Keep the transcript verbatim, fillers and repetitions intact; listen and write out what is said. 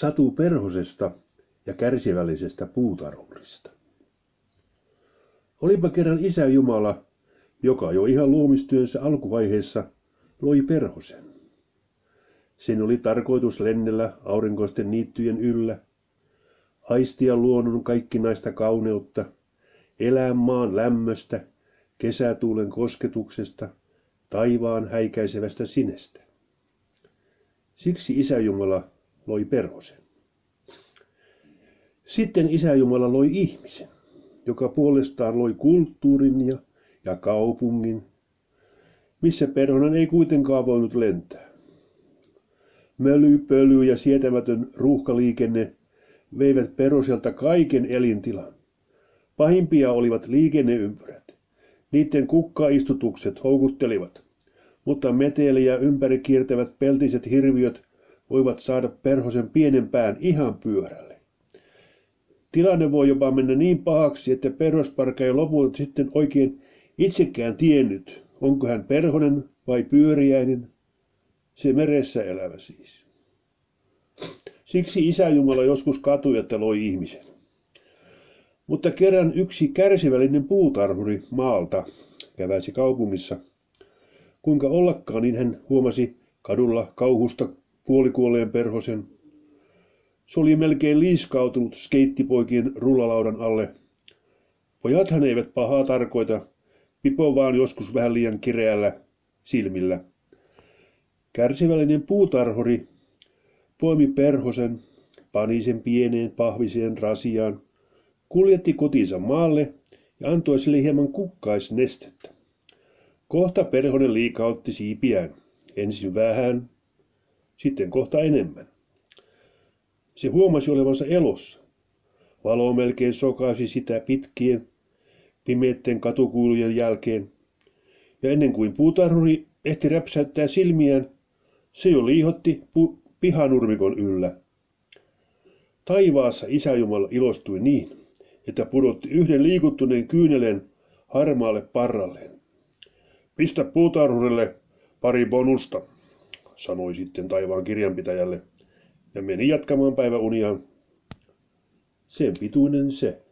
Satu Perhosesta ja kärsivällisestä puutarhurista. Olipa kerran Isä Jumala, joka jo ihan luomistyönsä alkuvaiheessa loi perhosen. Sen oli tarkoitus lennellä aurinkoisten niittyjen yllä, aistia luonnon kaikkinaista kauneutta, elää maan lämmöstä, kesätuulen kosketuksesta, taivaan häikäisevästä sinestä. Siksi Isä Jumala loi perhosen. Sitten Isä Jumala loi ihmisen, joka puolestaan loi kulttuurin ja, ja kaupungin, missä perhonen ei kuitenkaan voinut lentää. Möly, pöly ja sietämätön ruuhkaliikenne veivät perhoselta kaiken elintilan. Pahimpia olivat liikenneympyrät. Niiden kukkaistutukset houkuttelivat, mutta meteliä ympäri kiertävät peltiset hirviöt voivat saada perhosen pienen pään ihan pyörälle. Tilanne voi jopa mennä niin pahaksi, että perhosparka ei lopulta sitten oikein itsekään tiennyt, onko hän perhonen vai pyöriäinen, se meressä elävä siis. Siksi Isä Jumala joskus katui, että loi ihmisen. Mutta kerran yksi kärsivällinen puutarhuri maalta käväisi kaupungissa. Kuinka ollakaan, niin hän huomasi kadulla kauhusta puolikuolleen perhosen. Se oli melkein liiskautunut skeittipoikien rullalaudan alle. Pojathan eivät pahaa tarkoita, pipo vaan joskus vähän liian kireällä silmillä. Kärsivällinen puutarhuri poimi perhosen, pani sen pieneen pahviseen rasiaan, kuljetti kotinsa maalle ja antoi sille hieman kukkaisnestettä. Kohta perhonen liikautti siipiään, ensin vähän, sitten kohta enemmän. Se huomasi olevansa elossa. Valo melkein sokaisi sitä pitkien, pimeitten katukuilujen jälkeen, ja ennen kuin puutarhuri ehti räpsäyttää silmiään, se jo liihotti pu- pihanurmikon yllä. Taivaassa Isä Jumala ilostui niin, että pudotti yhden liikuttuneen kyynelen harmaalle parralleen. Pistä puutarhurille pari bonusta, sanoi sitten taivaan kirjanpitäjälle, ja meni jatkamaan päiväuniaan. Sen pituinen se.